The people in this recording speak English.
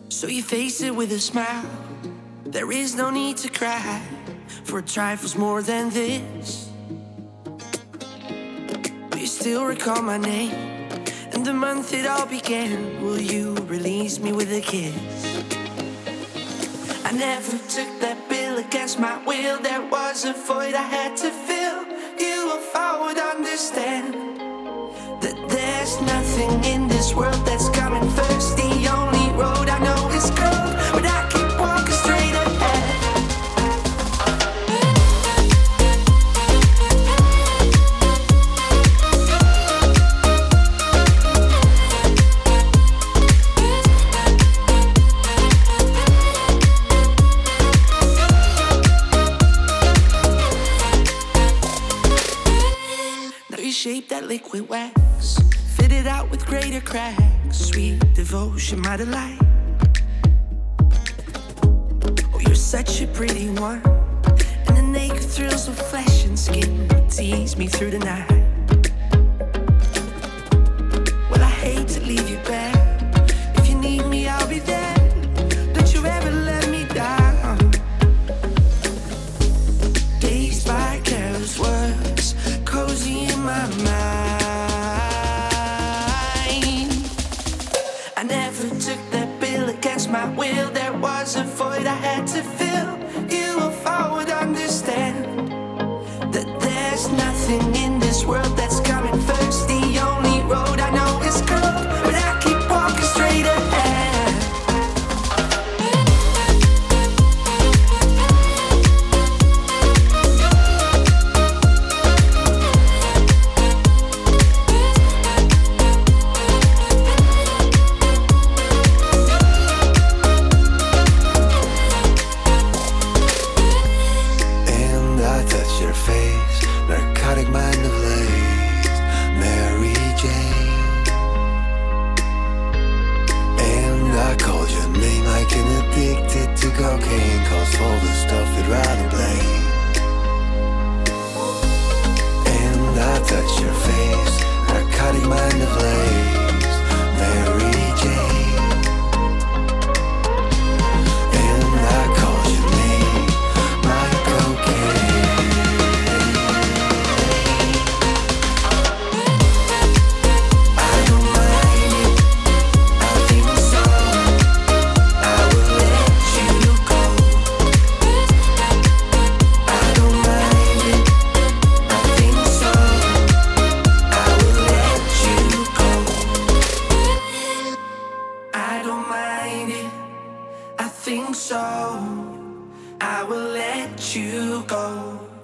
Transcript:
So you face it with a smile. There is no need to cry, for trifles more than this. But you still recall my name and the month it all began. Will you release me with a kiss? I never took that bill against my will. There was a void I had to fill. You, if I would understand that there's nothing in this world that's coming first. The only road I know is cold, but I keep walking straight ahead. Now you shape that liquid wax, fit it out with greater cracks. Sweet devotion, my delight. Oh, you're such a pretty one, and the naked thrills of flesh and skin tease me through the night. Well, I hate to leave you back. If you need me, I'll be there. Don't you ever let me down. Dazed by careless words, cozy in my mind. I never took that bill against my will. There was a void I had to fill. You, if I would understand that there's nothing in this world that's coming first. The only road I know is cold, but I keep walking straight ahead. And I touch your face, narcotic mind of lace, Mary Jane. And I called your name like an addicted to cocaine, calls for the stuff I'd rather blame. And I touch your face, narcotic mind of lace, Mary Jane. And I called your name, my cocaine. I don't mind it, I think so. I will let you go. I don't mind it, I think so. I will let you go. I don't mind it, I think so. I will let you go.